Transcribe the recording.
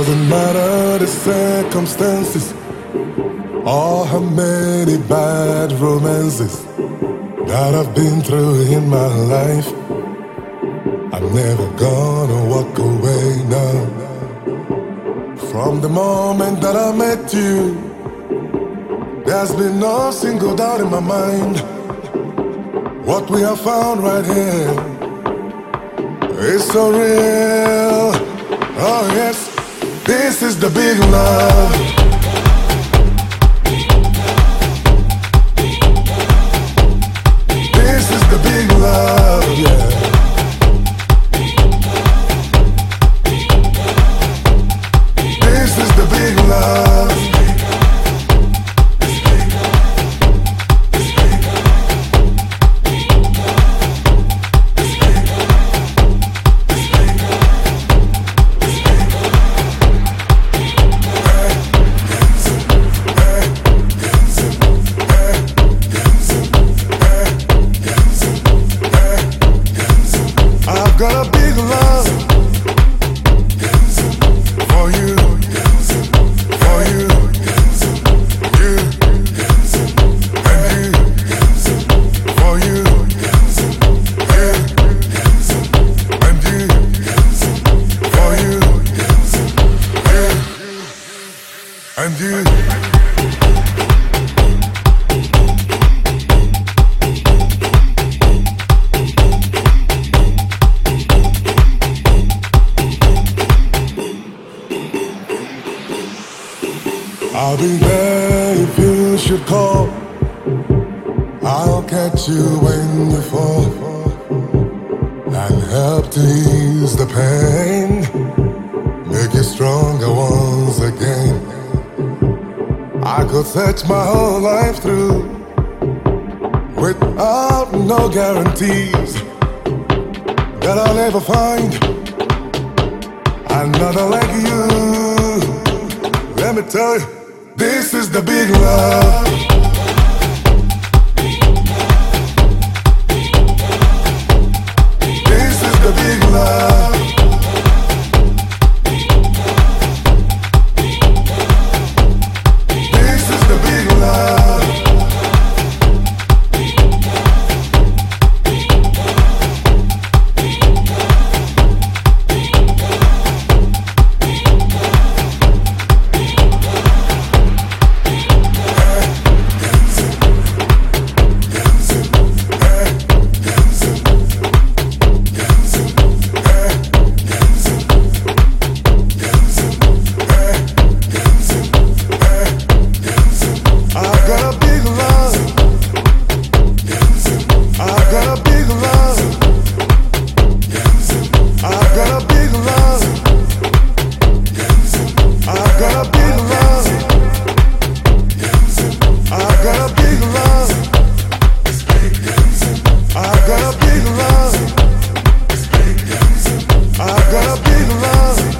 Doesn't matter the circumstances or how many bad romances that I've been through in my life. I'm never gonna walk away now. From the moment that I met you, there's been no single doubt in my mind. What we have found right here is so real. Oh yes, this is the big love. This is the big love, yeah. This is the big love. Got a big love for you, for you, you, and you, for you, you, and you, for you, you, and you. I'll be there if you should call. I'll catch you when you fall and help to ease the pain, make you stronger once again. I could search my whole life through without no guarantees that I'll ever find another like you. Let me tell you, this is the big love. This is the big love. This is the big love. I got a big love.